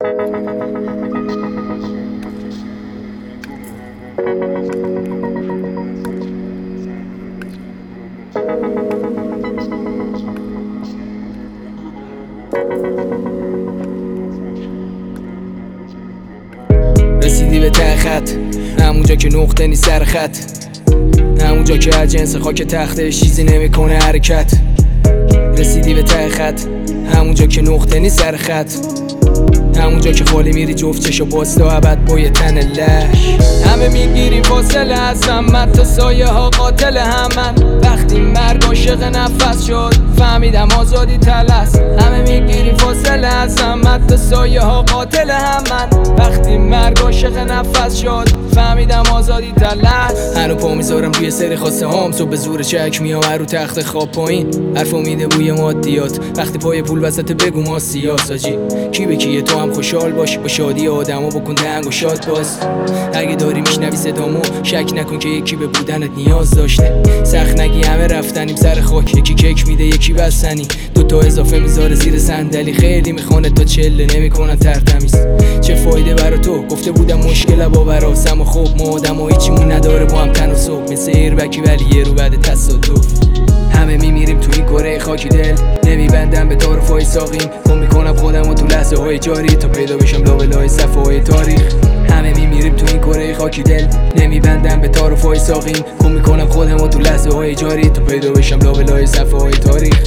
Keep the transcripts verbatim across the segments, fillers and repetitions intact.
رسیدی به ته خط، همونجا که نقطه نیست سر خط، همونجا که از جنس خاک تختش چیزی نمیکنه حرکت. رسیدی به ته خط، همونجا که نقطه نیست سر خط، همونجا که خالی میری جفت چشو باز تا ابد با یه تن لش. همه میگیری فاصله از همت تا سایه ها قاتل همن. وقتی مرگ عاشق نفس شد فهمیدم آزادی تلس. همه میگیری فاصله از همت تا سایه ها قاتل همن. وقتی مرگ عاشق نفس شد فهمیدم آزادی تلس. هنو پا میذارم روی سری خواسته هام، تو به زور چک میام رو تخت خواب پایین. حرف میده بوی مادیات، وقتی پای پول وسط بگو ما سیاساجی. کی به کیه تو هم خوشحال باشی با شادی آدما، بکن دنگ و شاد باز. اگه داری میشنوی صدامو شک نکن که یکی به بودنت نیاز داشته. سخت نگی همه رفتنیم سر خاک، یکی کیک میده یکی بستنی، دوتا اضافه میذاره زیر صندلی. خیلی میخوانه تا چله نمیکنن ترتمیز. چه فایده برا تو؟ گفته بودم مشکل با براسم و خوب ما آدم و هیچیمون نداره با هم تن و صبح. مثل ایربکی ولی یه رو بعد تصادف. همه میمیریم تو این کره خاکی دل، نمیبندم به تعارفای ساقیم. کن میکنم خودم و تو لحظه های جاری تا پیدا بشم لابلای صفحه های تاریخ. همه میمیریم تو این کره خاکی دل، نمیبندم به تعارفای ساقیم. کن میکنم خودم و تو لحظه های جاری تا پیدا بشم لابلای صفحه های تاریخ.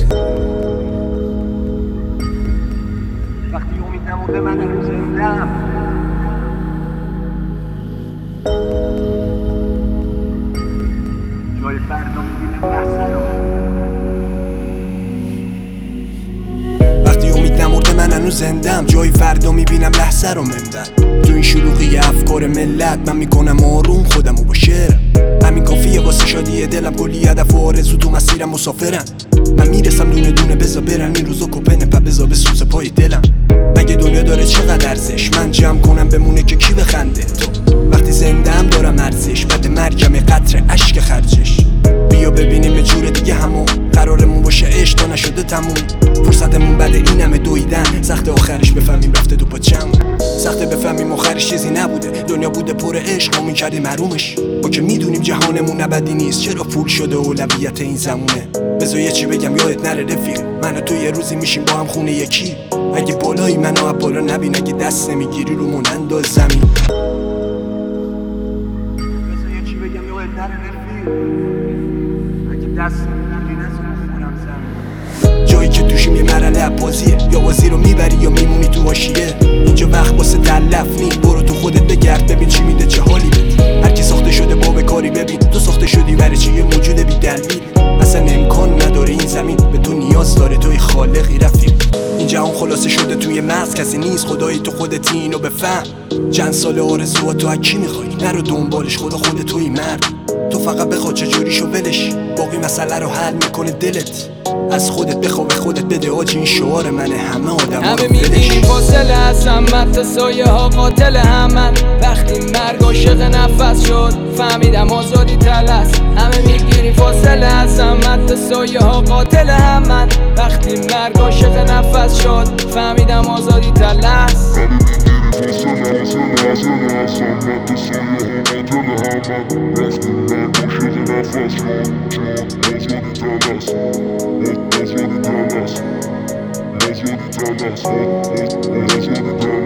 وقتی امید نمونده من هنوز زنده‌ام، جای فردا میبینم لحظه رو. وقتی امید نمورده من هنوز زندم، جای فردا میبینم لحظه رو منبر. تو این شلوغی افکار ملت من میکنم آروم خودمو با شعرم. همین کافیه واسه شادی دلم، کلی هدف و آرزو تو مسیرم مسافرم. من میرسم دونه دونه بزا برم، این روزا کپنه پا بزا به سوز پای دلم. مگه دنیا داره چقدر ارزش؟ من جمع کنم بمونه که کی بخنده. تو وقتی زندم دارم ارزش، بعد مرگم قطره اشک خرجش. بیا ببینیم به جور دیگه همون قرارمون باشه عشق تا نشده تموم. فرصتمون بعد این همه دویدن، سخت آخرش بفهمیم رفته دو پا چمون. سخته بفهمیم آخرش چیزی نبوده، دنیا بوده پر عشق ما میکردیم محرومش. ما که میدونیم جهانمون ابدی نیست، چرا پول شده اولویت این زمونه. بذار یه چی بگم یادت نره رفیق، من و تو یه روزی میشیم با هم خونه یکی. اگه بالایی منو از بالا نبین، اگه دست نمیگیری رو من انداز زمین. بذار یه چی بگم یادت نره رفیق، اگه دست نمیگیری نذار خونم زمین. جایی که توشیم یه مرحله بازیه، یا بازی رو میبری یا میمونی تو حاشیه. اینجا وقت واسه تلف نی، برو تو خودت بگرد ببین چی میده چه حالی بده. هر کی ساخته شده با به کاری ببین، تو ساخته شدی برای چی؟ یه موجود بی دلیل. اصلا امکان نداره این زمین به تو نیاز داره، توی خالقی رفیق. این جهان خلاصه شده توی مغز، کسی نیست خدایی تو خودت اینو بفهم. چند سال آرزوها تو از کی میخوای؟ نرو دنبالش، خدا خود توی مرد. تو فقط بخوا چجوریشو ولش، باقی مسئله رو حل میکنه دلت. از خودت بخوا به خودت بده آج، این شعار منه همه آدم ها همه رو ولش. میگیری فاصله از همت تا سایه ها قاتل همن. وقتی مرگ عاشق نفس شد فهمیدم آزادی تلس. همه میگیری فاصله از همت تا سایه ها قاتل همن. وقتی مرگ عاشق نفس شد فهمیدم آزادی تلس. That's what it does.